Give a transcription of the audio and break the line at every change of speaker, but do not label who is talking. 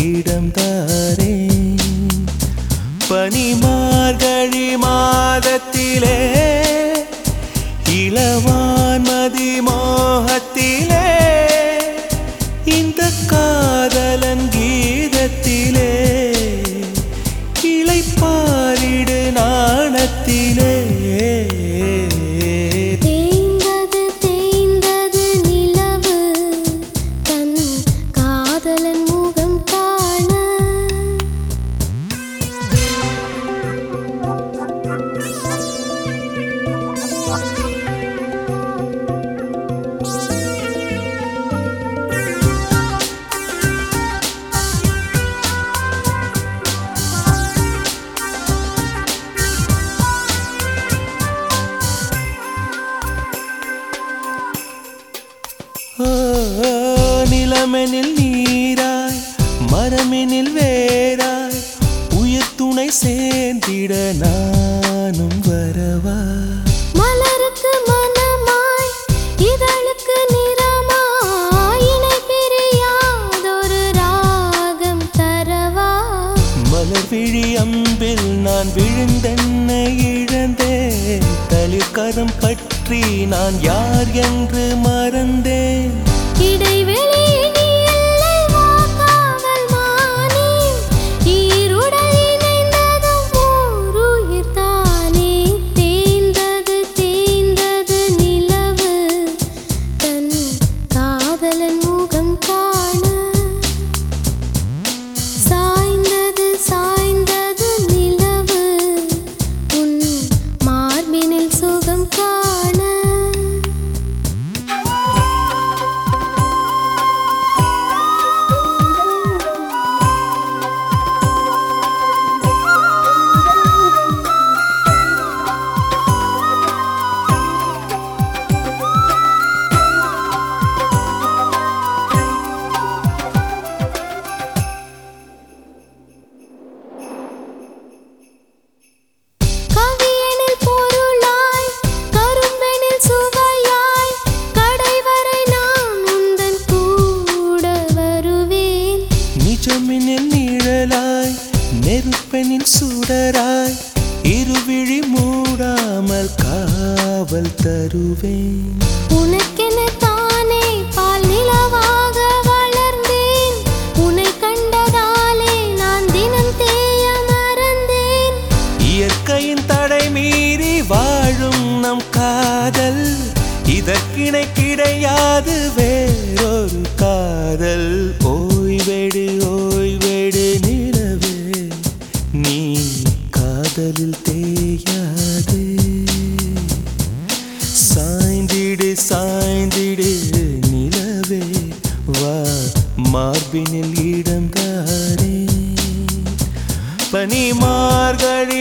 இடம் தாரே பனி மார்கழி மாதத்திலே இளவான்மதி மோகத்திலே இந்த காதலன் கீதத்திலே இளைப்பாரிடு நாணத்திலே நிலமெனில் நீராய் மரமெனில் வேராய் உயிர் துணை சேர்ந்திட நானும் வரவா
மலருக்கு மனமாய் இதழுக்கு நிறமாய் இணை பிரியாதொரு ராகம் தரவா
மலர் விழி அம்பில் நான் விழுந்தென்னை இழந்தேன் தளிர்கரம் பற்றி நான் யார் என்று மறந்தேன்
இடைவெளி நீ இல்லை வா காவல் மானே ஈருடல் இணைந்ததும் ஓருயிர் தானே தேய்ந்தது நிலவு தன் காதலன் முகம் காண சாய்ந்தது நிலவு உன் மார்பினில் சுகம் காண
நிஜமெனில் நிழலாய் நெருப்பெனில் சுடராய் இருவிழி மூடாமல் காவல் தருவேன்
உனக்கென தானே பால் நிலவாக வளர்ந்தேன் உன்னை கண்டதாலே நான் தினம் தேய மறந்தேன்
இயற்கையின் தடை மீறி வாழும் நம் காதல் இதற்கிணை கிடையாது வேறொரு காதல் ஓய்வெடு நிலவே நீ காதலில் தேயாது சாய்ந்திடு நிலவே வா மார்பினில் இடம் தாரே பனி மார்கழி